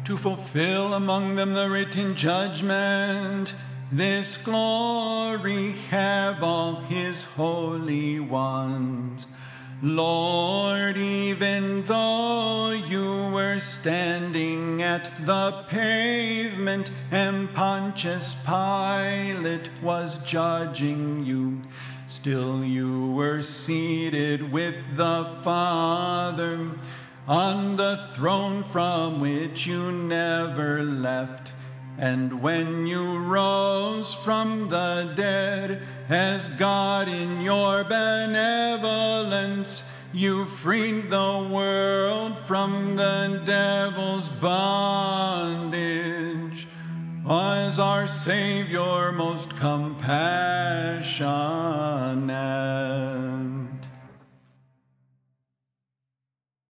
to fulfill among them the written judgment. This glory have all his holy ones. Lord, even though you were standing at the pavement and Pontius Pilate was judging you, still you were seated with the Father on the throne from which you never left. And when you rose from the dead, as God in your benevolence, you freed the world from the devil's bondage. Was our Savior most compassionate?